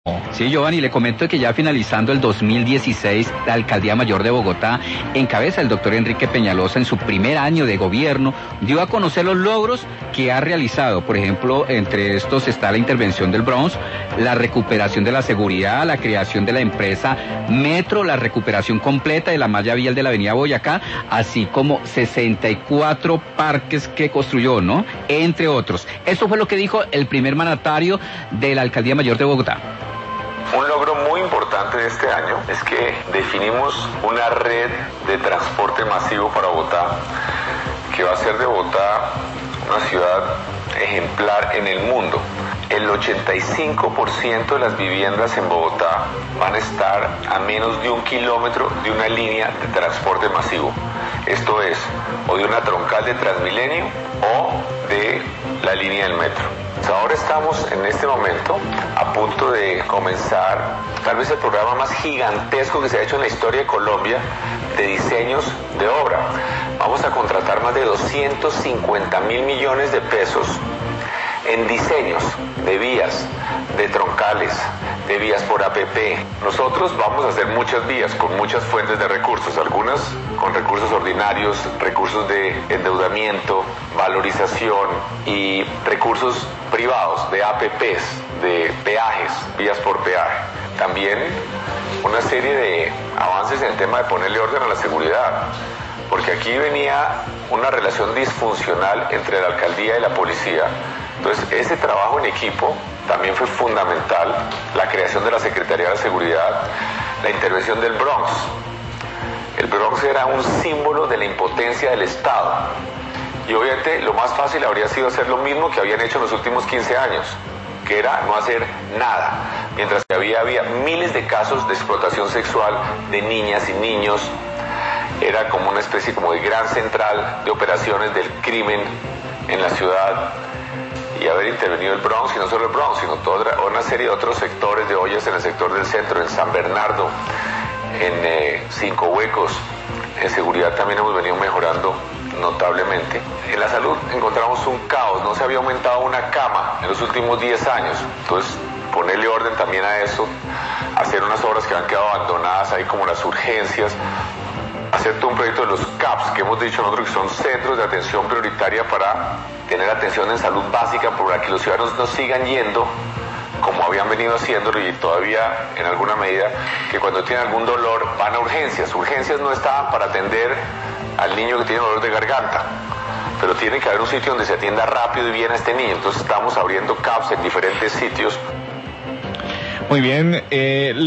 Sí, Giovanni, le comento que ya finalizando el 2016, la Alcaldía Mayor de Bogotá, en cabeza del doctor Enrique Peñalosa, en su primer año de gobierno, dio a conocer los logros que ha realizado. Por ejemplo, entre estos está la intervención del Bronx, la recuperación de la seguridad, la creación de la empresa Metro, la recuperación completa de la malla vial de la avenida Boyacá, así como 64 parques que construyó, ¿no? Entre otros. Eso fue lo que dijo el primer mandatario de la Alcaldía Mayor de Bogotá. Un logro muy importante de este año es que definimos una red de transporte masivo para Bogotá, que va a hacer de Bogotá una ciudad ejemplar en el mundo. El 85% de las viviendas en Bogotá van a estar a menos de 1 kilómetro de una línea de transporte masivo. Esto es, o de una troncal de Transmilenio o de la línea del metro. Ahora estamos en este momento a punto de comenzar tal vez el programa más gigantesco que se ha hecho en la historia de Colombia de diseños de obra. Vamos a contratar más de 250.000 millones de pesos en diseños de vías, de troncales, de vías por APP. Nosotros vamos a hacer muchas vías con muchas fuentes de recursos, algunas con recursos ordinarios, recursos de endeudamiento, valorización y recursos privados, de APPs, de peajes, vías por peaje. También una serie de avances en el tema de ponerle orden a la seguridad, porque aquí venía una relación disfuncional entre la alcaldía y la policía. Entonces, ese trabajo en equipo también fue fundamental, la creación de la Secretaría de la Seguridad, la intervención del Bronx. El Bronx era un símbolo de la impotencia del Estado. Y obviamente lo más fácil habría sido hacer lo mismo que habían hecho en los últimos 15 años, que era no hacer nada. Mientras que había miles de casos de explotación sexual de niñas y niños, era como una especie como de gran central de operaciones del crimen en la ciudad. Y haber intervenido el Bronx, y no solo el Bronx, sino toda una serie de otros sectores de ollas en el sector del centro, en San Bernardo, en Cinco Huecos. En seguridad también hemos venido mejorando notablemente. En la salud encontramos un caos, no se había aumentado una cama en los últimos 10 años. Entonces, ponerle orden también a eso, hacer unas obras que han quedado abandonadas ahí como las urgencias, hacer todo un proyecto de los CAPS, que hemos dicho nosotros que son centros de atención prioritaria para tener atención en salud básica, para que los ciudadanos no sigan yendo como habían venido haciéndolo y todavía en alguna medida, que cuando tienen algún dolor van a urgencias. Urgencias no estaban para atender al niño que tiene dolor de garganta, pero tiene que haber un sitio donde se atienda rápido y bien a este niño. Entonces estamos abriendo CAPS en diferentes sitios. Muy bien.